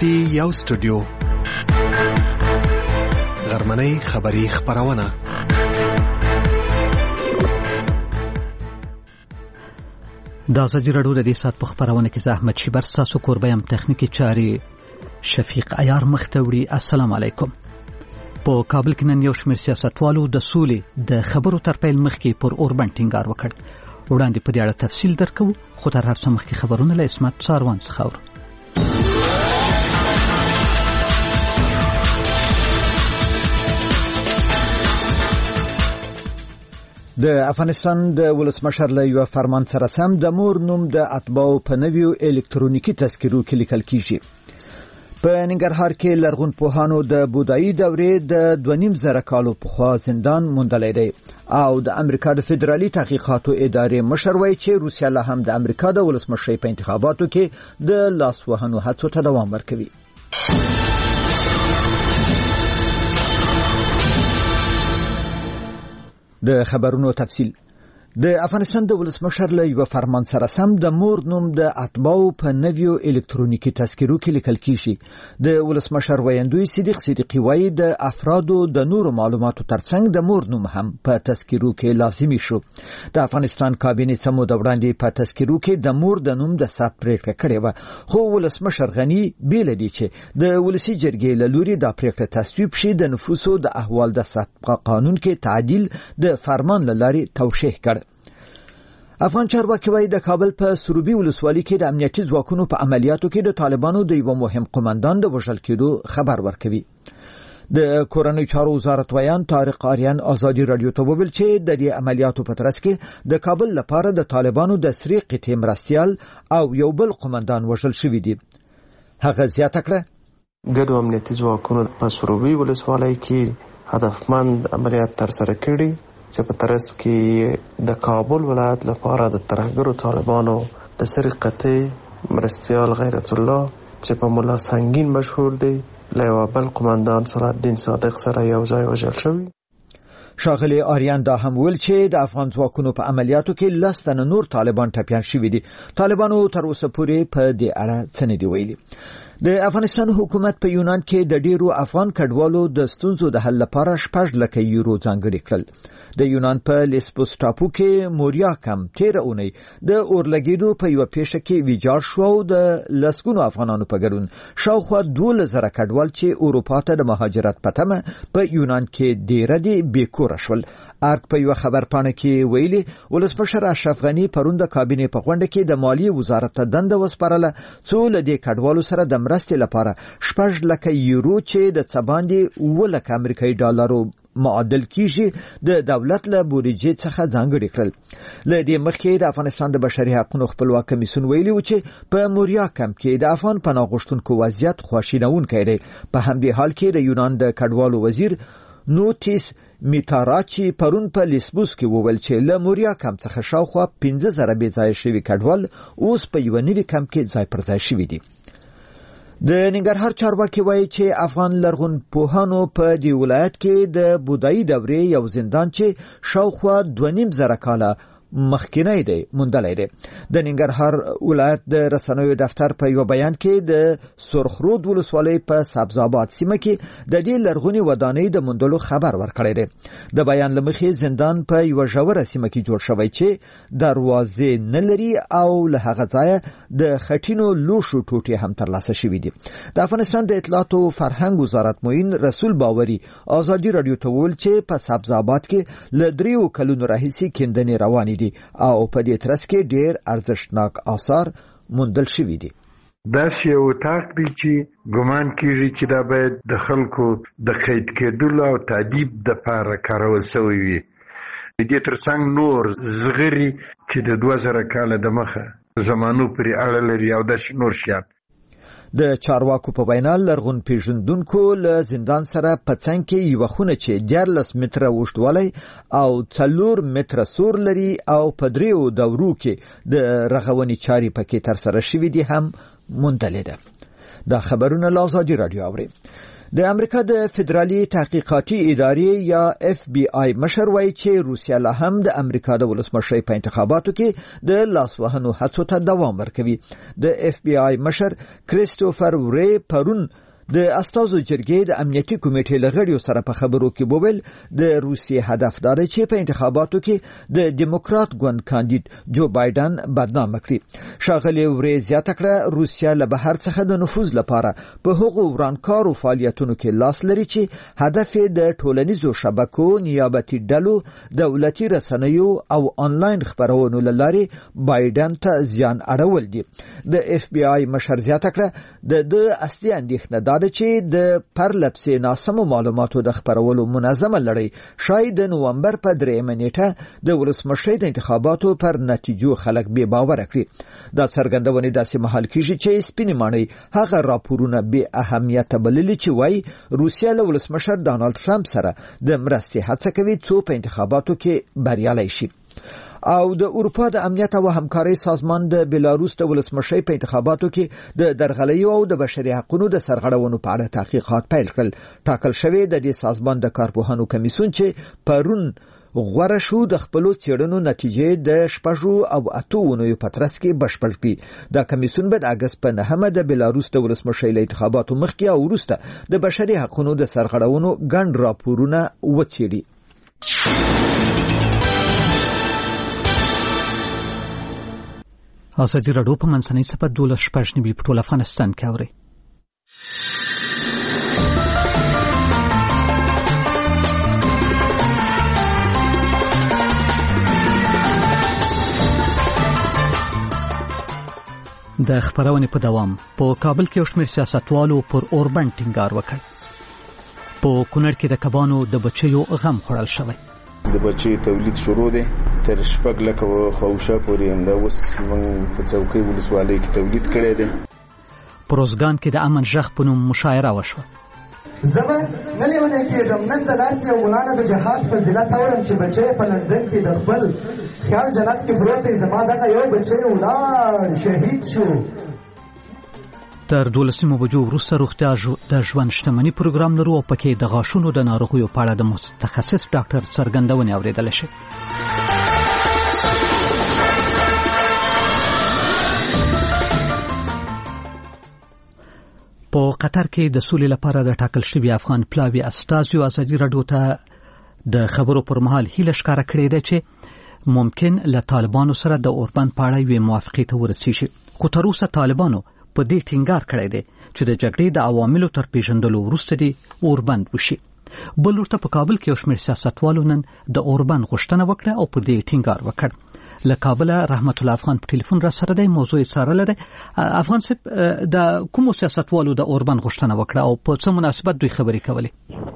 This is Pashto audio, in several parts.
کې یو سټوډیو غرمنۍ خبری خبرونه د ازادي راډیو د دې سات په خبرونه کې زحمت شیبر تاسو کوربه يم تخنیکی چاري شفیق عیار مختوری. السلام علیکم. په کابل کې نن یو شمېر سیاستوالو د سولې د خبرو تر پیل مخکې پر اوربند ټینګار وکړ. وړاندې په دې اړه تفصیل درکو، خو تر هر څه مخکې خبرونه له اسمت څاروان څخه اورو. د افغانستان د ولسمشر له یو فرمان سره سم د مور نوم د اتباعو په نویو الکترونیکی تذکرو کې لیکل کیږي. په ننګرهار کې لرغونپوهانو د بودایي دورې د 2.5 کالو پخوا زندان موندلی دی او د امریکا د فدرالي تحقیقاتو ادارې مشر وایي چې روسیه له هم د امریکا د ولسمشرۍ په انتخاباتو کې د لاسوهنو هڅو ته دوام ورکوي. د خبرونو تفصیل. د افغانستان د ولسمشر له یو فرمان سره سم د مور نوم د اتباعو په نویو الکترونیکی تذکرو کې لیکل کیږي. د ولسمشر ویاندوی صدیق صدیقی وایي د افرادو د نورو معلوماتو ترڅنګ د مور نوم هم په تذکرو کې لازمي شو. د افغانستان کابینه سمو د وړاندې په تذکرو کې د مور د نوم د ثبت پریکړه کړې و، خو ولسمشر غنی بیل دی چې د ولسی جرګې له لوري د پریکړه تصویب شي د نفوسو د احوال د ثبت قانون کې تعدیل د فرمان لاري توشیح کړ. افغان چارواکي وايي د کابل په سروبي ولسوالۍ کې د امنیتي ځواکونو په عملیاتو کې د طالبانو د یو مهم قومندان د وژل کېدو خبر ورکوي. د کورنۍ چارو وزارت ویان طارق آریان ازادي رادیو ته وویل چې د دې عملیاتو په ترڅ کې د کابل لپاره د طالبانو د سری قطعې مرستیال او یو بل قومندان وژل شوی دی. هغه زیاته کړه ګډو امنیتي ځواکونو په سروبي ولسوالۍ کې هدفمند عملیات ترسره کړي چې په ترڅ کې د کابل ولایت لپاره د ترهګرو طالبانو د سری قطعې مرستیال غیرت الله چې په مولا سنگین مشهور دی له یو بل قومندان صلاح الدین صادق سره یو ځای وژل شوی. شاغلی آریان دا هم ویل چې د افغان ځواکونو په عملیاتو کې 10 تنه نور طالبان ټپیان شوي دي. طالبانو تر اوسه پورې په دې اړه څه نه دی ویلي. د افغانستان حکومت په یونان کې د ډیرو افغان کډوالو د ستونزو د حل لپاره 6 لک یورو ځانګړي کړل. د یونان په لیسبوس ټاپو کې موریا کم 13 اونۍ د اورلګیدو په یو پیښه کې ویجاړ شو د لسګونو افغانانو په ګډون شاوخوا 12,000 کډوال چې اروپا ته د مهاجرت په تمه په یونان کې ډیره دي بیکور شول. ارګ په یو خبر پاڼه کې ویلي ولسمشر اشرف غنی پرون د کابینه په غونډه کې د مالیې وزارت ته دنده وسپارله څو لدې کډوالو سره د مرستې لپاره 6 لک یورو چې د څه باندې 9 لک امریکایي ډالرو معادل کیږي د دولت له بودیجې څخه ځانګړي کړل. له دې مخکې د افغانستان د بشري حقوقو خپلواک کمیسیون ویلي و چې په موریا کم کې د افغان پناه غوښتونکو وضعیت خواشینونکی دی. په همدې حال کې د یونان د کډوالو وزیر نوتیس میتاراچی پرون په لیسبوس کې وویل چې له موریا کم څخه شاوخوا 15,000 بې ځای شوي کډوال اوس په یو نوي کم کې ځای پر ځای شوي دي. د ننګرهار چارواکي وایي چې افغان لرغونپوهانو په دې ولایت کې د بودایي دورې یو زندان چې شاوخوا 2.5 کاله مخکینی دی موندلی دی. د ننګرهار ولایت د رسنیو دفتر په یو بیان کې د سرخرود ولسوالۍ په سبزآباد سیمه کې د دې لرغونې ودانۍ د موندلو خبر ورکړی دی. د بیان له مخې زندان په یو ژوره سیمه کې جوړ شوی چې دروازې نه لري او له هغه ځایه د خټینو لوښو ټوټې هم ترلاسه شوي دي. د افغانستان د اطلاعات او فرهنګ وزارت معین رسول باوري ازادي رادیو ته وویل چې په سبزآباد کې له 3 کلونو راهیسې کیندنې روانې دي او په دې ترڅ کې ډېر ارزښتناک آثار موندل شوي دي. دا یو تاک دی چې ګمان کیږي چې دا باید د خلکو د قید کېدلو او تعذیب د لپاره کارول شوی وي. د دې ترڅنګ نور زغري چې د 2000 کال د مخه زمانو پرې اړه لري او د نور شیان. د چارواکو په وینا لرغون پیژندونکو له زندان سره په څنګ کې یو خونه چې 14 متره اوږدوالی او 4 متره سور لري او په 3 دورو کې د رغونې چاري پکې تر سره شوې دي هم موندلې ده. دا خبرونه له ازادي رادیو اوري. د امریکا د فدرالي تحقیقاتي ادارې یا FBI مشر وایي چې روسیا لا هم د امریکا د ولسمشر په انتخاباتو کې د لاسوهنو هڅو ته دوام ورکوي. د FBI مشر کریستوفر وری پرون د استازو جرګې د امنیتي کمیټې لغړیو سره په خبرو کې وویل د روسیې هدف دا دی چې په انتخاباتو کې د دیموکرات ګوند کاندید جو بایدن بدنام کړي. ښاغلي وری زیاته کړه روسیا له بهر څخه د نفوذ لپاره په هغو ورانکارو فعالیتونو کې لاس لري چې هدف د ټولنیزو شبکو، نیابتي ډلو، دولتي رسنیو او آنلاین خبرونو لارې بایدن ته زیان اړول دي. د FBI مشر زیاته کړه د اصلي اندېښنه دا چې د پرلپسې ناسمو معلوماتو د خبرولو منظمه لړۍ شاید د نومبر په 3 نیټه د ولسمشر د انتخاباتو پر نتیجو خلک بې باور کړي. دا څرګندونې داسې مهال کېږي چې سپینې ماڼۍ هغه راپورونه بې اهمیته بللي چې وایي روسیا له ولسمشر ډانلډ ټرمپ سره د مرستې هڅه کوي څو په انتخاباتو کې بریالي شي. او د اروپا د امنیت او همکارۍ سازمان د بلاروس د ولسمشر په انتخاباتو کې د درغلیو او د بشري حقوقو د سرغړونو په اړه تحقیقات پیل کړل. ټاکل شوی د دې سازمان د کارپوهانو کمیسیون چې پرون غوړه شو د خپلو څېړنو نتیجې د 6 او 8 اونیو په ترڅ کې بشپړ کړي. دا کمیسیون به د اگست په 9 د بلاروس د ولسمشر له انتخاباتو مخکې او وروسته د بشري حقوقو د سرغړونو ګڼ راپورونه وڅېړي. ازادي راډیو په منځنۍ سپه 12 په ټول افغانستان کې اوري. د خبرونې په دوام په کابل کې یو شمېر سیاستوالو پر اوربند ټینګار وکړ. په کونړ کې د کبانو د بچیو غم خوړل شوی. د بچي تولید شروع دی تر 6 لک خوشه پورې هم دا اوس موږ په څوکۍ ولسوالۍ کې تولید کړی دی. پروزګان کې د امن ژغ په نوم مشاعره وشوه. زما نه لیونه کېږم نن د لاس یو مولانا د جهاد فضیلت اورم چې بچی په لندن کې د خپل خیال جنت کې پروت دی. زما دغه یو بچی ولاړ شهید شو. تر 12 بجو وروسته روغتیا د ژوند شتمنۍ پروګرام لرو او پکې د غاښونو د ناروغیو په اړه د متخصص ډاکټر څرګندونې اوریدل شي. په قطر کې د سولې لپاره د ټاکل شوي افغان پلاوي استازو ازادي راډیو ته د خبرو پر مهال هیله ښکاره کړې ده چې ممکن له طالبانو سره د اوربند په اړه یوې موافقې ته ورسیږي. خو تر اوسه طالبانو په دې ټینګار کړی دی چې د جګړې د عواملو تر پیژندلو وروسته دی اوربند وشي. بل ورته په کابل کې یو شمېر سیاستوالو نن د اوربند غوښتنه وکړه او په دې ټینګار وکړ. له کابل رحمت الله افغان په ټلیفون را سره دی. موضوع یې څارله ده. افغان صاحب د کومو سیاستوالو د اوربند غوښتنه وکړه او په څه مناسبت دوی خبرې کولې؟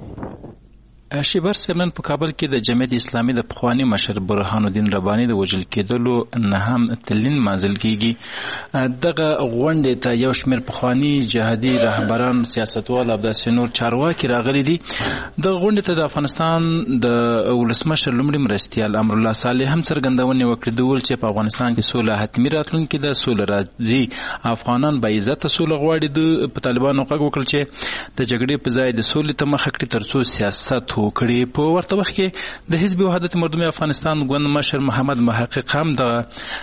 شیبر سیمن په کابل کې د جمعیت اسلامي د پخوانی مشر برهان الدین رباني د وژل کېدلو نه هم تلین مازل کیږي. دغه غونډې ته یو شمېر پخوانی جهادي رهبران سیاستوال او داسې نور چارواکي راغلي دي. دغه غونډې ته د افغانستان د ولسمشر لومړي مرستیال امر الله صالح هم څرګندونې وکړې د ول چې په افغانستان کې سوله حتمي راتلونکې ده، سوله راځي، افغانان با عزت سوله غواړي. د طالبانو غږ وکړ چې د جګړې په ځای د سولې ته مخه کړي ترڅو سیاست وکړي. په ورته وخت کې د حزب وحدت مردمي افغانستان ګوند مشر محمد محقق هم د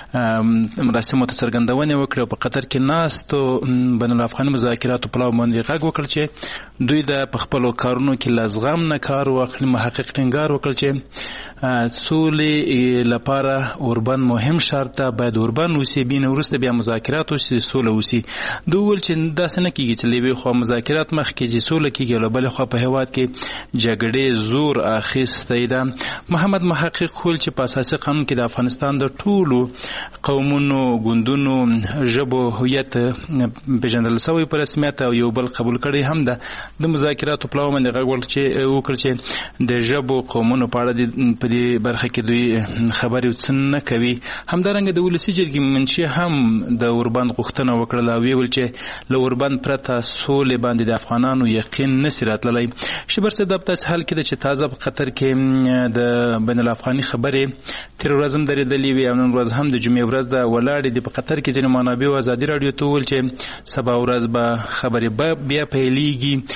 مراسمو ته څرګندونې وکړه. په قطر کې ناستو بین الافغاني مذاکراتو پلاو باندې غږ وکړ چې دوی د خپلو کارونو کې له زغم نه کار واخلي. محقق ټینګار وکړ چې سولې لپاره اوربند مهم شرط ده، باید اوربند وسي، بیا وروسته بیا مذاکرات وسي، سوله وسي. دوی ویل چې داسې نه کېږي چې له یوې خوا مذاکرات مخکې ځي سوله کېږي او له بلې خوا په هېواد کې جګړې زور اخیستی ده. محمد محقق ویل چې په اساسي قانون کې د افغانستان د ټولو قومونو، ګوندونو، ژبو هویت پیژندل شوی په رسمیت او یو بل قبول کړی هم ده. د مذاکراتو پلاو باندې غږ وکړ چې د ژبو قومونو په اړه په دې برخه کې دوی خبرې څه نه کوي. همدارنګه د ولسي جرګې منشي هم د اوربند غوښتنه وکړله او ویل چې له اوربند پرته سولې باندې د افغانانو یقین نشي راتللی. شبر صاحب د داسې حال کې ده چې تازه په قطر کې د بین الافغاني خبرې تیر ورځ هم درېدلې وي او نن ورځ هم د جمعې ورځ ده ولاړې دي. په قطر کې ځینې منابعو ازادي راډیو ته وویل چې سبا ورځ به خبرې بیا پیلېږي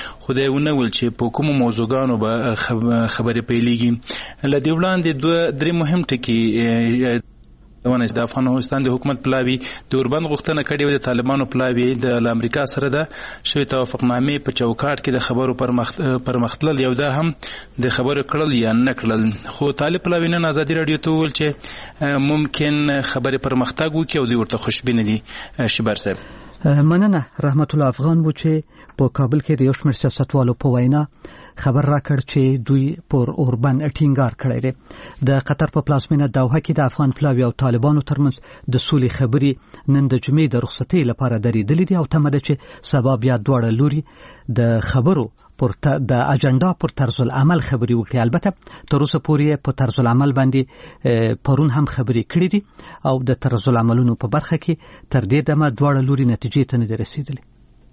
خدای ونه ول چې په کوم موضوعګانو به خبرې پیلېږي. له دې وړاندې 2-3 مهم ټکي د افغانستان د حکومت پلاوی د اوربند غوښتنه کړې وه د طالبانو پلاوی د امریکا سره د شوی توافقنامې په چوکاټ کې د خبرو پرمختلل یو دا هم د خبرو کړل یا نه کړل. خو طالب پلاوی نن ازادي رادیو ته وویل چې ممکن خبرې پرمختګ وکړي او دوی ورته خوشبینه دي. شبر صاحب مننه. رحمت الله افغان و چې په کابل کې د یو شمېر سیاستوالو په وینا خبر راکړ چې دوی پر اوربند ټینګار کړی دی. د قطر په پلازمینه دوحه کې د افغان پلاوی او طالبانو ترمنځ د سولې خبرې نن د جمعې د رخصتۍ لپاره درېدلې دي او تمه ده چې سبا بیا دواړه لوري د خبرو د اجنډا پر طرز العمل خبرې وکړي. البته تر اوسه پورې په طرز العمل باندې پرون هم خبرې کړې دي او د طرز العملونو په برخه کې تر دې دمه دواړه لوري نتیجې ته نه دي رسیدلې.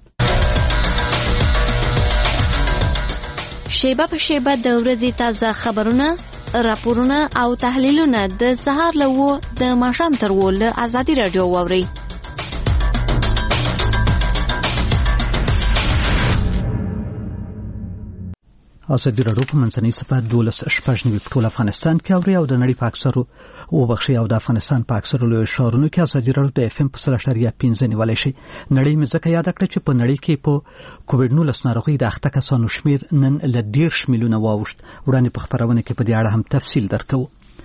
شیبه په شیبه د ورځې تازه خبرونه، راپورونه او تحلیلونه د سهار له 9 د ماښام تر 10 له ازادي رادیو واورئ. ازادي رادیو په منځنۍ صفحه 12 په ټول افغانستان کې اوري او د نړۍ په اکثرو او د افغانستان په اکثرو لوی ښارونو کې ازادي رادیو د FM په 3.5 نیولای شي. نړۍ مې ځکه یاد کړه چې په نړۍ کې په کووډ-19 ناروغي د 8 کسانو شمیر نن له 10 میلیونه واوښت. وړاندې په خبرونه کې په دې اړه هم تفصیل درکو.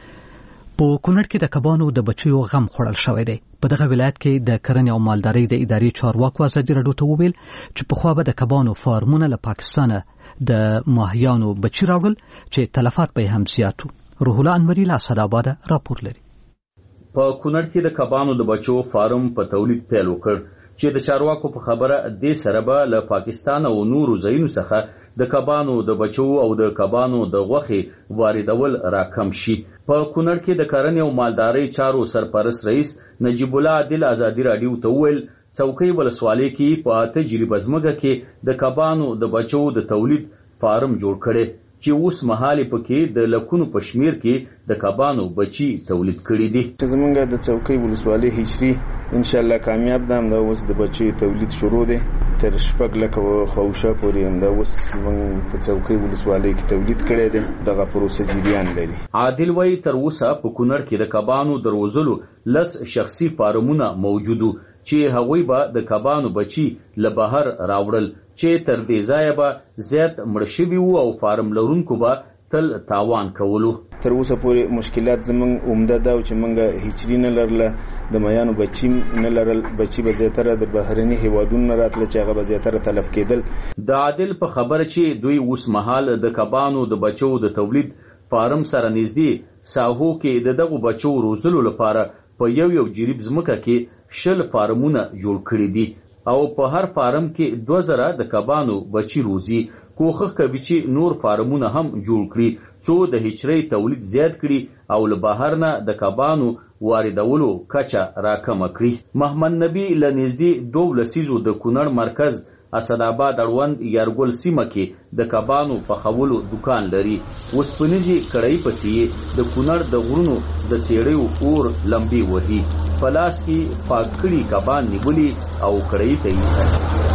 په کونړ کې د کبانو د بچیو غم خوړل شوی دی. په دغه ولایت کې د کرنې او مالدارۍ د ادارې چارواکو ازادي رادیو ته وویل چې په خوا به د کبانو فارمونه له پاکستانه د ماهیانو بچی راوړل چې تلفات به هم زیاتو. روح الله انوري له اسداباد راپور لري. په کونړ کې د کبانو د بچو فارم په تولید پیل وکړ چې د چارواکو په خبره د سره به له پاکستان او نورو ځایونو څخه د کبانو د بچو او د کبانو د غوښې واردول راکم شي. په کونړ کې د کرنې او مالدارۍ چارو سرپرست رئیس نجیب الله عادل ازادي رادیو ته وویل څوکۍ ولسوالۍ کې په تجربه ځمکه کې د کبانو د بچو د تولید فارم جوړ کړي چې اوس مهال پکې د لکونو په شمیر کې د کبانو بچي تولید کړي دي. زمونږ د څوکۍ ولسوالۍ هجري ان شاء الله کامیاب ده. دا اوس د بچي تولید شروع دي تر 6 لک خوشه پورې دا اوس موږ په څوکۍ ولسوالۍ کې تولید کړي دي. دغه پروسه جریان لري. عادل وای تر اوسه په کونړ کې د کبانو د روزلو لس شخصي فارمونه موجودو چې هغوی به د کبانو بچي له بهر راوړل چې تر دې ځایه به زیات مړ شوي وو او فارم لرونکو به تل تاوان کولو. تر اوسه پورې مشکلات زمونږ عمده ده چې موږ هیچري نه لرله، د میانو بچي نه لرل. بچي به زیاتره د بهرني هیوادونو نه راتله چې هغه به زیاتره تلف کېدل. د عادل په خبره چې دوی اوس مهال د کبانو د بچو د تولید فارم سره نږدې ساحو کې د دغو بچو روزلو لپاره په یو جریب ځمکه کې 10 فارمونه جوړ کړي دي او په هر فارم کې 2000 د کبانو بچي روزي. کوښښ کوي چې نور فارمونه هم جوړ کړي څو د هچرۍ تولید زیات کړي او له بهر نه د کبانو واردولو کچه راکمه کړي. محمد نبی له نږدې 2 لسیزو د کونړ مرکز اسداباد اړوند یارګل سیمه کې د کبانو پخولو دکان لري. وسپنیزي کړای پسې د کونړ د غرونو د سیړیو اور لمبي وهي. پلاس کې پاکړي کبان نیولي او کړای ته یې.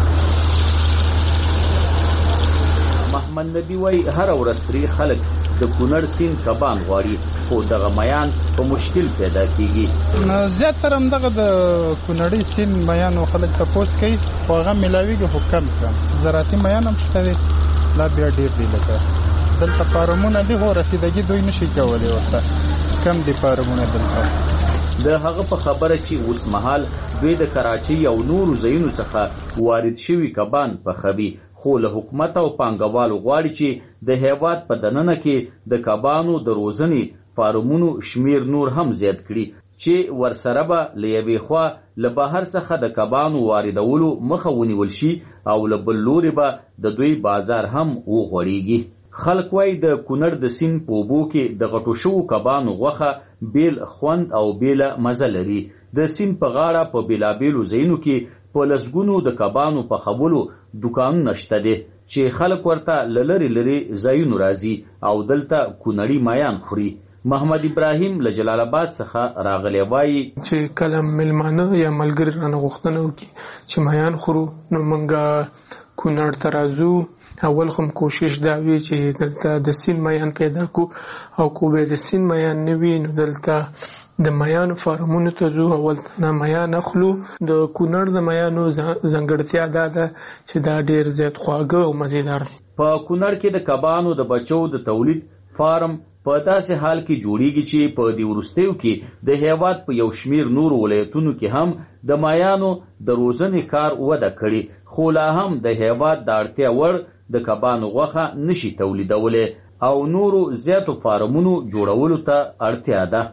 محمد نبی وای هر ورځ پرې خلک د کونړ سین کبان غواړي خو دغه میان په مشکل پیدا کیږي. زیاتره هم دغه د کونړي سین میانو خلک تپوس کوي خو هغه ملاویږي خو کم زراعتي میان هم شته دي لا بیا ډېر دي. لکه دلته فارمونه دي خو رسیدګي دوی نشي کولی ورته کم دي فارمونه دلته. د هغه په خبره چې اوس مهال دوی د کراچۍ او نورو ځایونو څخه وارد شوي کبان پخوي خو له حکومت او پانګوالو غواړي چې د هیواد په دننه کې د کبانو د روزنې فارمونو شمیر نور هم زیات کړي چې ورسره به له یوې خوا له بهر څخه د کبانو واردولو مخه ونیول شي او له بل لوري به د دوی بازار هم وغوړېږي. خلک وایي د کونړ د سیند په اوبو کې د غټو شوو کبانو غوښه بیل خوند او بیله مزه لري. د سیند په غاړه په بیلابیلو ځایونو کې په لسګونو د کبانو پخولو دکانونه شته دي چې خلک ورته له لرې ځایونو راځي او دلته کونړي مایان خوري. محمد ابراهیم له جلال آباد څخه راغلی وایي چې کله ملمانه یا ملګري رانه غوښتنه وکړي چې مایان خورو نو موږ کونړ ته راځو اول خو کوشش دا وی چې دلته د سین میان پیدا کو او کو به د سین میان نه وي نو دلته د میانو فارمونو ته ځو اول نه میان اخلو د کونړ د میانو ځانګړتیا دا ده چې دا ډیر زیات خواږه او مزیدار دي په کونړ کې د کبانو د بچو د تولید فارم په داسې حال کې جوړیږي چې په دې وروستیو کې د هیواد په یو شمیر نورو ولایتونو کې هم د مایانو د روزنې کار وده کړي خو لا هم د هیواد د اړتیا وړ د کبانو غوښه نشي تولیدولی او نورو زیاتو فارمونو جوړولو ته اړتیا ده.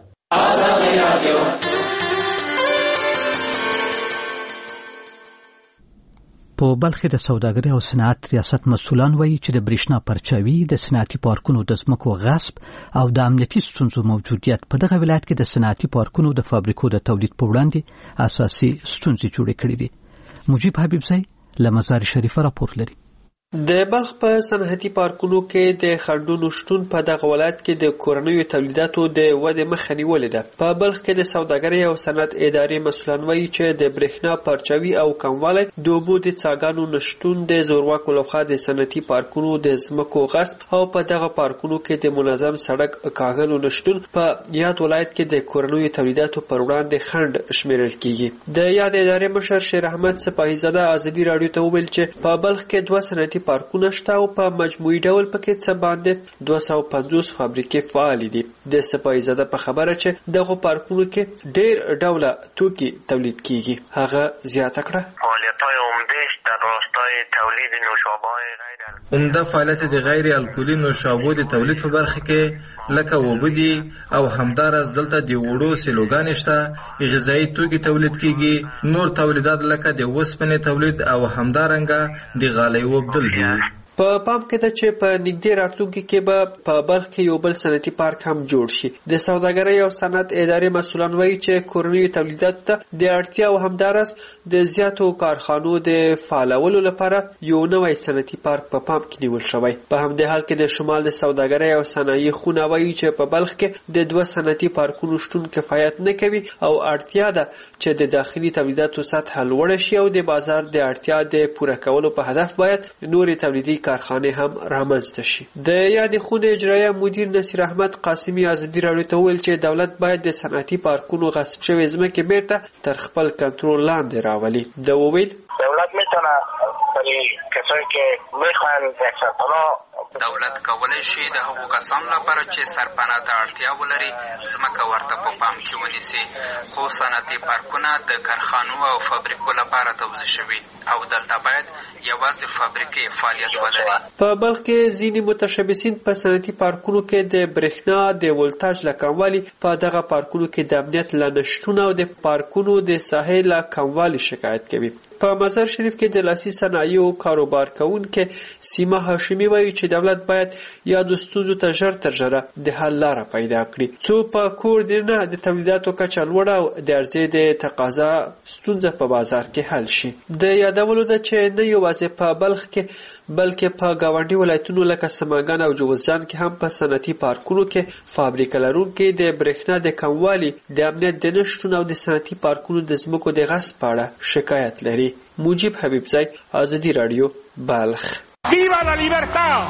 په بلخ کې د سوداګرۍ او صنعت ریاست مسؤلان وایي چې د برېښنا پرچاوي د صنعتي پارکونو د ځمکو غصب او د امنیتي ستونزو موجودیت په دغه ولایت کې د صنعتي پارکونو د فابریکو د تولید په وړاندې اساسي ستونزې جوړې کړې دي. مجيب حبیبزی له مزار شریفه راپور لري. د بلخ په صنعتي پارکونو کې د خنډونو شتون په دغه ولایت کې د کورنیو تولیداتو د ودې مخه نیولې ده. په بلخ کې د سوداګرۍ او صنعت ادارې مسؤلان وایي چې د برېښنا پرچاوي او کموالی د اوبو د څاګانو نشتون د زورواکو لخوا د صنعتي پارکونو د ځمکو غصب او په دغه پارکونو کې د منظم سړک کاغلو نشتون په یاد ولایت کې د کورنیو تولیداتو پر وړاندې خنډ شمیرل کیږي. د یاد ادارې مشر شیر احمد سپاهی زاده ازادي راډیو ته وویل چې په بلخ کې 2 صنعتي پارکونه شته او په مجموعي ډول پکې څه باندې 250 فابریکې فعال دي. د سپاهی زاده په خبره چې دغه پارکونو کې ډېر ډوله توکي تولید کیږي. هغه زیاته کړه فعالیت‌های عمده‌اش در راستای تولید نوشابه‌های غیر عمده فعالیت د غیر الکولي نوشابو د تولید په برخه کې لکه وبدي او همدارس دلته د وړو سیلوګانې شته غذایی توکي تولید کیږي. نور تولیدات لکه د وسپنې تولید او همدارنګه د غالۍ وبدل دي. په پام کې ده چې په نږدې راتلونکي کې به په بلخ کې یو بل صنعتي پارک هم جوړ شي. د سوداګرۍ او صنعت ادارې مسؤلان وایي چې کورنیو تولیداتو ته د اړتیا او همدارس د زیاتو کارخانو د فعالولو لپاره یو نوی صنعتي پارک په پام کې نیول شوی. په همدې حال کې د شمال د سوداګرۍ او صنایع خونه وایي چې په بلخ کې د 2 صنعتي پارکونو شتون کفایت نه کوي او اړتیا ده چې د داخلي تولیداتو سطح لوړه شي او د بازار د اړتیا د پوره کولو په هدف باید نورې تولیدي کارخانه هم رامنځته شي. د یاد خونه اجرایه مدیر نصیر احمد قاسمی ازادي راډیو ته ویل چې دولت باید د صنعتي پارکونو غصب شوی ځمکې بیرته تر خپل کنټرول لاندې راولي. د وویل دولت میتونه برای کسایی که میخوان یک سرپناه دولت کولای شي د هغو کسانو لپاره چې سرپناه ته اړتیا ولري ځمکه ورته په پام کې ونیسي. خو صنعتي پارکونه د کارخانو او فابریکو لپاره توزیع شوي او دلته باید یوازې فابریکې فعالیت ولري. په بلخ کې ځینې متشبثین په صنعتي پارکونو کې د برېښنا د ولتاژ له کموالي په دغه پارکونو کې د امنیت له نشتون او د پارکونو د ساحې له کموالي شکایت کوي. په مزار شریف کې د لاسي صنایعو کاروبار کوونکي سیمه هاشمي وایي چې دولت باید یادو ستونزو ته ژر تر ژره د حل لاره پیدا کړي څو په کور نه د تولیداتو کچه لوړه او د عرضې د تقاضا ستونزه په بازار کې حل شي. د یادولو ده چې نه یوازې په بلخ کې بلکې په ګاونډي ولایتونو لکه سمنګان او جوزجان کې هم په صنعتي پارکونو کې فابریکه لرونکي د برېښنا د کموالي د امنیت د نشتون او د صنعتي پارکونو د ځمکو د غصب په اړه شکایت لري. مجيب حبیبزی ازادي رادیو بلخ. ویوا لا لیبرتا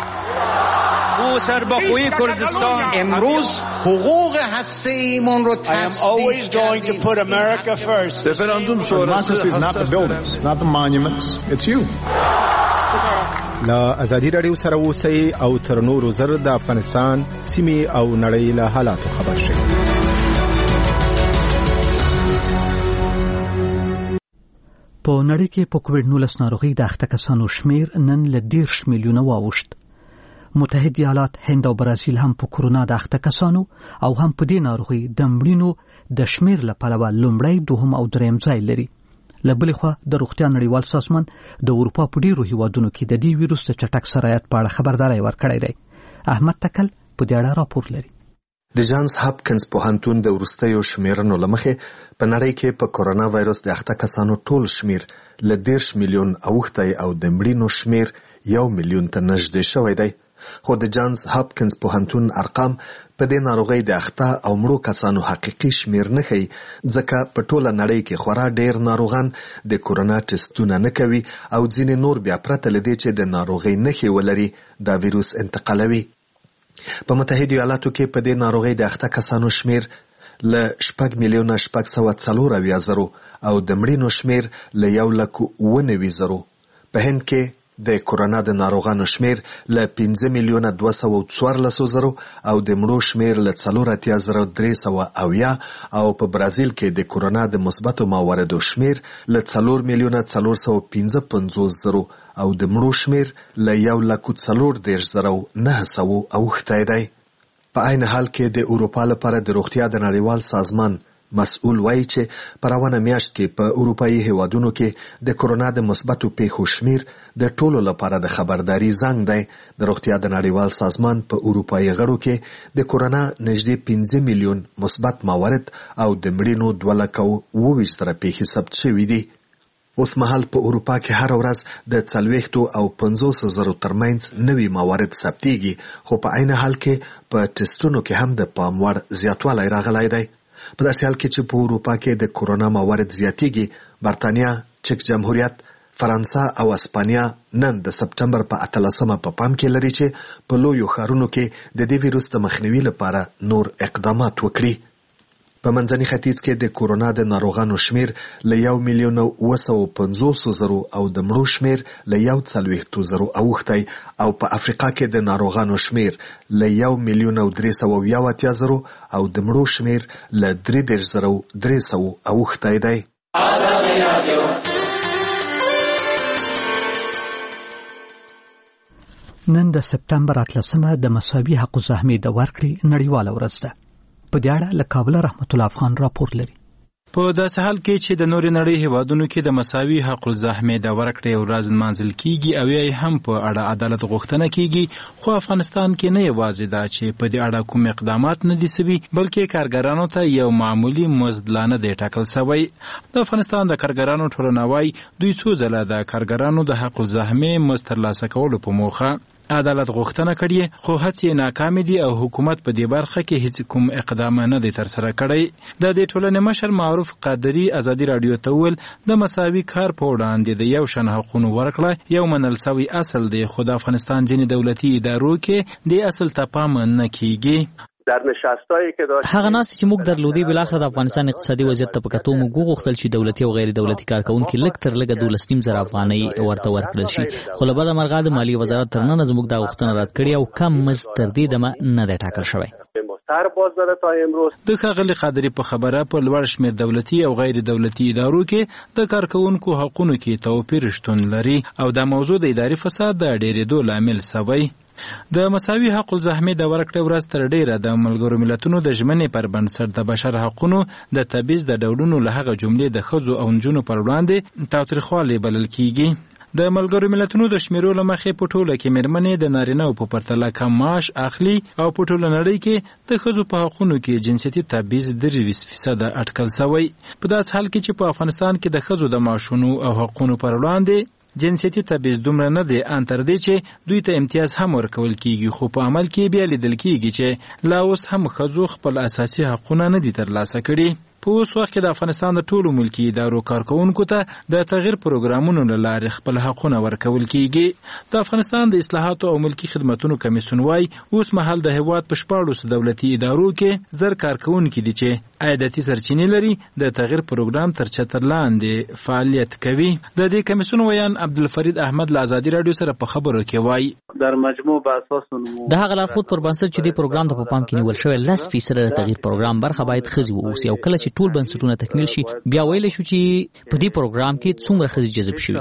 ما سرباخوی کردستان امروز حقوق هسته‌ایمون رو تصدیق رفراندوم شورای is not the buildings, it's not the monuments, it's you. لا ازادي رادیو سره اوسئ او تر نورو زر د افغانستان سیمې او نړۍ له حالاتو خبر شئ. په نړۍ کې په کووډ-19 ناروغي د اخته کسانو شمیر نن له 10 میلیونه واوښت. متحد ایالات، هند او برازیل هم په کورونا د اخته کسانو او هم په دې ناروغي د مړینو د شمیر له پلوه لومړی، دوهم او دریم ځای لري. له بلې خوا د روغتیا نړیوال سازمان د اروپا په ډیرو هیوادونو کې د دې ویروس د چټک سرایت په اړه خبرداری ورکړی دی. احمد تکل په دې اړه راپور لري. د جانز هاپکنز پوهنتون د وروستیو شمیرنو له مخې په نړۍ کې په کورونا وایرس د اخته کسانو ټول شمیر له 10 میلیون اوښتی او د مړینو شمیر 1 میلیون ته نږدې شوی دی. خو د جانز هاپکنز پوهنتون ارقام په دې ناروغۍ د اخته او مړو کسانو حقيقي شمیر نه ښيي، ځکه په ټوله نړۍ کې خورا ډېر ناروغان د کورونا ټسټونه نه کوي او ځینې نور بیا پرته له دې چې د ناروغۍ نښې ولري دا ویروس انتقالوي. په متحده ایالاتو کې په دې ناروغۍ د اخته کسانو شمیر له 6,640,000 او د مړینو شمیر له 1,09,000. په هند کې د کورونا د ناروغانو شمیر له 5,214,000 او د مړو شمیر له 4,300 او په برازیل کې د کورونا د مثبتو مواردو شمیر له 4,415,000 او د مړو شمیر له 1,40,900 اوښتی دی. په عین حال کې د اروپا لپاره د روغتیا د نړیوال سازمان مسؤل وایي چې په روانه میاشت کې په اروپایي هیوادونو کې د کورونا د مثبتو پیښو شمیر د ټولو لپاره د خبرداري زنګ دی. د روغتیا د نړیوال سازمان په اروپایي غړو کې د کورونا نږدې 5 میلیون مثبت موارد او د مړینو 2,20,000 پیښې ثبت شوي دي. اوس مهال په اروپا کې هر ورځ د 40 او 50,000 ترمنځ نوي موارد ثبتېږي، خو په عین حال کې په ټسټونو کې هم د پام وړ زیاتوالی راغلی دی. په داسې حال کې چې په اروپا کې د کورونا موارد زیاتېږي، برتانیا، چک جمهوریت، فرانسه او اسپانیا نن د سپټمبر په 18 په پام کې لري چې په لویو ښارونو کې د دې ویروس د مخنیوي لپاره نور اقدامات وکړي. په منځني ختیځ کې د کورونا د ناروغانو شمیر له 1,950,000 او د مړو شمیر له 1,40,000 اوښتی او په افریقا کې د ناروغانو شمیر له 1,380,000 او د مړو شمیر له 3,300 اوښتی دی. نن د سپټمبر 18 د مساوي حقوق الزحمې د ورکړې نړیواله ورځ ده. په دې اړه له کابل رحمت الله افغان راپور لري. په داسې حال کې چې د نورې نړۍ هیوادونو کې د مساوي حق الزحمې د ورکړې ورځ نمانځل کیږي او یې هم په اړه عدالت غوښتنه کیږي، خو افغانستان کې نه یوازې دا چې په دې اړه کوم اقدامات نه دي سوي، بلکې کارګرانو ته یو معمولی مزد لا نه دی ټاکل سوی. د افغانستان د کارګرانو ټولنه وایي دوی څو ځله د کارګرانو د حق الزحمې مزد ترلاسه کولو په موخه عدالت غوښتنه کړې، خو هڅې ناکامې دي او حکومت په دې برخه کې هیڅ کوم اقدام نه دی ترسره کړی. د دې ټولنې مشر معروف قادری ازادي رادیو ته وویل د مساوي کار په وړاندې د یو شان حقونو ورکړه یو منل سوی اصل دی، خو د افغانستان ځینې دولتي ادارو کې د اصل ته پام نه کیږي. در نشستایی که داشت هغه ناس چې موږ درلودي بلاخره د افغانستان اقتصادي وضعیت ته په کتو موږ غوښتل چې دولتي او غیر دولتي کارکونکو لږ تر لږه 12,000 افغانۍ ورته ورکړل شي، خو له بده مرغه د مالیې وزارت تر نن زموږ د غوښتنه رد کړې او کم مزد تر دې دمه نه دی ټاکل شوی. د ښاغلي قادري په خبره په لوړ شمېر دولتي او غیر دولتي ادارو کې د کارکونکو حقونو کې توپیر شتون لري او دا موضوع د اداري فساد د ډېرېدو لامل سوی. د مساوي حق الزحمې د ورکړې ورځ تر ډیره د ملګرو ملتونو د ژمنې پر بنسټ د بشر حقونو د تبعیض د ډولونو له هغه جملې د ښځو او نجونو پر وړاندې تاوتریخوالی بلل کیږي. د ملګرو ملتونو د شمیرو له مخې په ټوله کې مېرمنې د نارینه‌و په پرتله کم معاش اخلي او په ټوله نړۍ کې د ښځو په حقونو کې جنسیتي تبعیض 23% اټکل سوی. په داسې حال کې چې په افغانستان کې د ښځو د معاشونو او حقونو پر وړاندې جنسیتي تبعیض دومره نه دی ان تر دې چې دوی ته امتیاز هم ورکول کیږي، خو په عمل کې بیا لیدل کیږي چې لا اوس هم ښځو خپل اساسي حقونه نه دي ترلاسه کړي. په اوس وخت کې د افغانستان د ټولو ملکي ادارو کارکونکو ته د تغییر پروګرامونو له لارې خپل حقونه ورکول کیږي. د افغانستان د اصلاحاتو او ملکي خدماتو کمیسیون وايي اوس مهال د هیواد په 14 دولتي ادارو کې زر کارکونکي دي چې عایداتي سرچینې لري د تغییر پروګرام تر چتر لاندې فعالیت کوي. د دې کمیسیون ویان عبدالفرید احمد له ازادي رادیو سره په خبرو کې وایي در مجموع په اساس د هغه لارښود پر بنسټ چې د پروګرام ته په پام کې نیول شوی 10% د تغییر پروګرام برخه باید ښځې واوسي او کله چې ټول بنسټونه تکمیل شي بیا ویل شو چې په دې پروګرام کې څومره ښځې جذب شوي.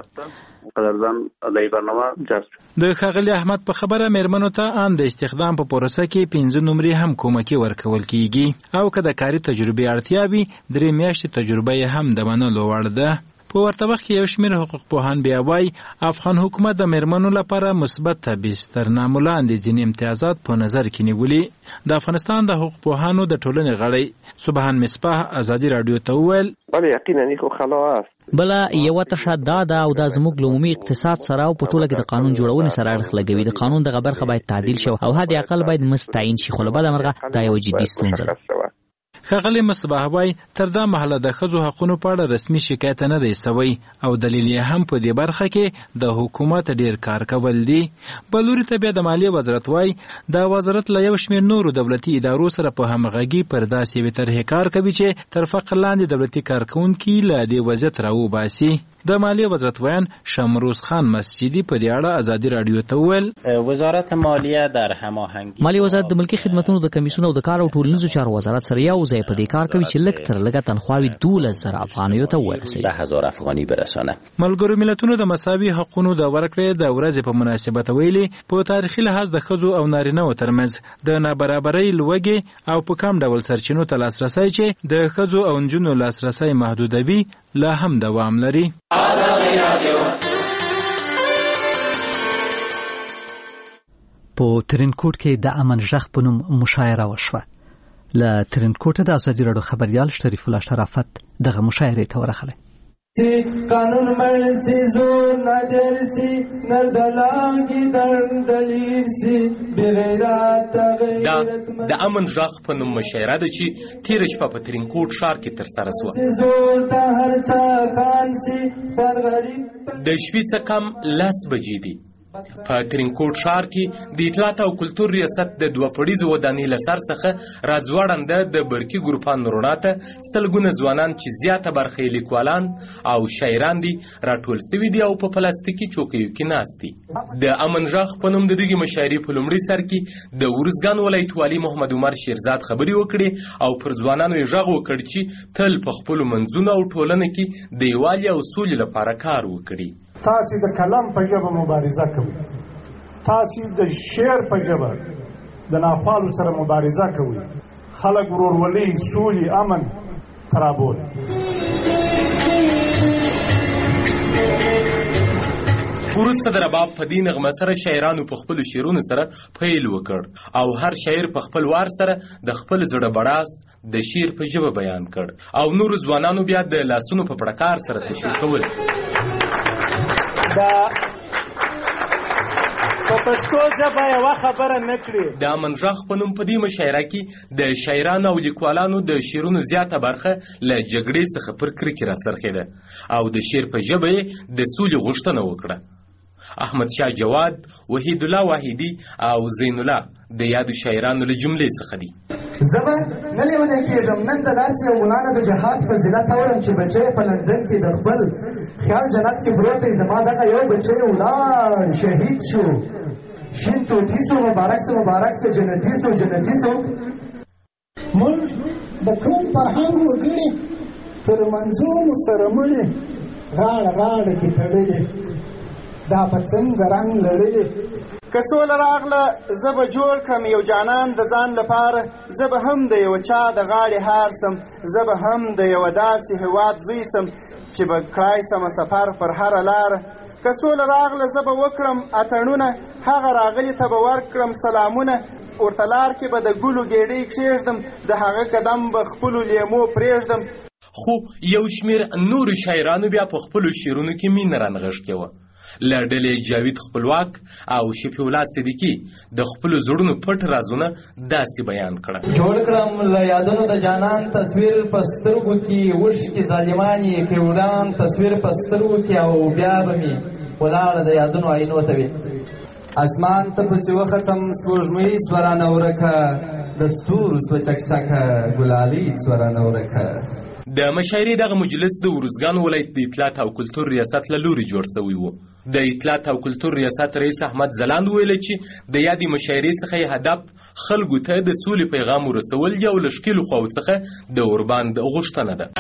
د ښاغلي احمد په خبره مېرمنو ته ان د استخدام په پروسه کې 15 نمرې هم کومکي ورکول کیږي او که د کاري تجربې اړتیا وي 3 میاشتې تجربه هم د منلو وړ ده. په ورته وخت کې یو شمېر حقوق پوهان بیا وایي افغان حکومت د میرمنو لپاره مثبت تبعیض لاندې ځینې امتیازات په نظر کې نیولي. د افغانستان د حقوق پوهانو د ټولنې غړی سبحان مصباح ازادي راډیو ته وویل بله یقینا این خو خلا است. بله یوه تشه دا ده او دا زموږ له عمومي اقتصاد سره او په ټوله کې د قانون جوړونې سره اړخ لګوي. د قانون دغه برخه باید تعدیل شي او حد اقل باید مزد تعیین شي، خو له بده مرغه دا یوه جدي ستونزه ده. ښاغلی مصباح وایي تر دا مهاله د ښځو حقونو په اړه رسمي شکایت نه دی سوی او دلیل یې هم په دې برخه کې د حکومت ډیر کار کول دي. بلوري ته بیا د مالیې وزارت وایي دا وزارت له یو شمېر نورو دولتي ادارو سره په همغږي پر داسې یوې طرحې کار کوي چې تر فقر لاندې دولتي کارکوونکي له دې وضعیت راوباسي. د مالیې وزارت ویان شمروز خان مسجدي په دې اړه ازادي راډیو ته وویل وزارت مالیه در هماهنګي مالیې وزارت د ملکي خدمتونو د کمیسیون او د کار او ټولنیزو چارو وزارت سره یو ځای په دې کار کوي چې لږ تر لږه تنخواوې 12,000 افغانیو ته ورسوي. 10,000 افغاني برسانه. ملګرو ملتونو د مساوي حقوقو د ورکړې د ورځې په مناسبت ویلي په تاریخي لحاظ د ښځو او نارینه‌و ترمنځ د نابرابرۍ لوږې او په کم ډول سرچینو ته لاسرسی چې د ښځو او نجونو لاسرسی محدودوي لا هم دوام لري. په ترینکوټ کې د امن ژغ په نوم مشاعره وشوه. له ترینکوټ د ازادي راډیو خبريال شریف الله شرافت دغه مشاعره ته ورغلی. قانون مرسی زور ندرسی ندلانگی دلیرسی بغیرات غیرت د امن ژغ په نوم مشاعره ده چې تیر شپه په ترینکوټ ښار کې ترسره شوه. زور د هر چا خانسی پر غریب د شپې څه کم 10 بجې دي. په ترینکوټ ښار کې د اطلاعات او کلتور ریاست د 2 پړیزو ودانۍ له سر څخه راځوړنده د برقي ګروپانو رڼا ته سلګونه ځوانان چې زیاته برخه یې لیکوالان او شاعران دي راټول سوي دي او په پلاستیکي چوکیو کې ناست دي. د امن ژغ په نوم د دغې مشاعرې په لومړي سر کې د ورزګان ولایت والي محمد عمر شیرزاد خبرې وکړې او پر ځوانانو یې غږ وکړ چې تل په خپلو منځونو او ټولنه کې د یووالي او سولې لپاره کار وکړي. تاسې د کلم په ژبه مبارزه کوئ، تاسې د شعر په ژبه د ناخوالو سره مبارزه کوئ، خلک ورورولي سولې امن ترابول. وروسته د رباب په دې نغمه سره شاعرانو په خپلو شعرونو سره پیل وکړ او هر شاعر په خپل وار سره د خپل زړه بړاس د شعر په ژبه بیان کړ او نورو ځوانانو بیا د لاسونو په پړکار سره تشویق کول. په پښتو ژبه یوه خبره نه کړي. د امن ژغ په نوم په دې مشاعره کې د شاعرانو او لیکوالانو د شعرونو زیاته برخه له جګړې څخه پر کرکې راڅرخېده او د شعر په ژبه یې د سولې غوښتنه وکړه. احمد شاه جواد، وحید الله واحدي او زین الله د یادو شاعرانو له جملې څخه دي. زه به نه لیونی کېږم، نن د داسې یو مولانا د جهاد فضیلت اورم چې بچی په لندن کې د خپل خیال جنت کې پروت دی. زما دغه یو بچی ولاړ شهید شو، شین توتي سو، مبارک سه جنتي سو. موږ د کوم فرهنګ وګړي تر منځونو سره مړي غاړه کې تړلې دا په څنګه رنګ لري. که سوله راغله زه به جوړ کړم یو جانان د ځان لپاره، زه به هم د یو چا د غاړې هار سم، زه به هم د یو داسې هېواد زوی سم چې به کړای سمه سفر پر هره لاره. که سوله راغله زه به وکړم اتڼونه، هغه راغلي ته به ورکړم سلامونه، ورته لار کې به د ګلو ګېډۍ کښېږدم، د هغه قدم به خپلو لیمو پرېږدم. خو یو شمېر نورو شاعرانو بیا په خپلو شعرونو کې مینه رانغښتې وه. له ډلې جاوید خپلواک او شفیع الله صدیقي د خپلو زړونو پټ رازونه داسې بیان کړه. جوړ کړم له یادونو د جانان تصویر په سترګو کې، اوښکې ظالمانې فیوډان تصویر په سترګو کې، او بیا به مې ولاړه د یادونو آینو ته وي. اسمان ته پسې وختم سپوږمۍ سوه رانه ورکه، د ستورو سوه چکچکه ګلالۍ سوه رانه ورکه. د مشاعرې دغه مجلس د ورزګان ولایت د اطلاعات او کلتور ریاست له لوري جوړ شوی و. د اطلاعات او کلتور ریاست رئیس احمد ځلاند ویل چې د یادې مشاعرې څخه هدف خلکو ته د سولې پیغام ورسول یا له ښکېلو خواو څخه د اوربند غوښتنه ده.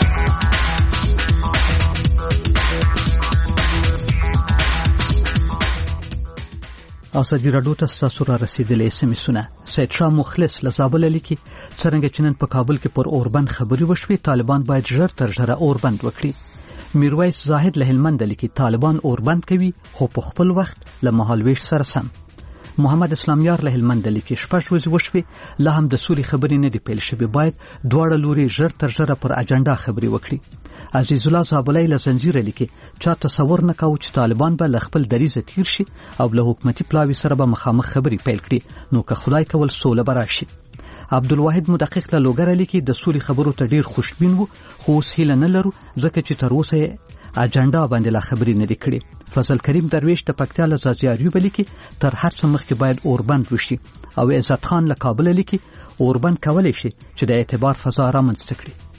ازادي راډیو ته ستاسو را رسېدلي SMS-ونه. سید شاه مخلص له زابله لیکي څرنګه چې نن په کابل کې پر اوربند خبرې وشوې، طالبان باید ژر تر ژره اوربند وکړي. میرویس زاهد له هلمند لیکي طالبان اوربند کوي خو په خپل وخت له مهالویش سره سم. محمد اسلامیار له هلمند لیکي 6 ورځې وشوې لا هم د سولې خبرې نه دی پیل شوې، باید دواړه لوري ژر تر ژره پر اجنډا خبرې وکړي. عزیز الله زابلی له زنجیر لیکي چا تصور نه کاوه چې طالبان به له خپل دریزه تیر شي او له حکومتي پلاوي سره به مخامخ خبرې پیل کړي، نو که خدای کول سوله به راشي. عبدالواحد مدقق له لوګره لیکي د سولې خبرو ته ډیر خوشبین وو، خو اوس هیله نه لرو ځکه چې تر اوسه اجنډا باندې لا خبرې نه دي کړې. فضل کریم درویش د پکتیا له زازیاریو لیکي تر هر څه مخکې باید اوربند وشي، او عزت خان له کابل لیکي اوربند کولی شي چې د اعتبار فضا رامنځته کړي.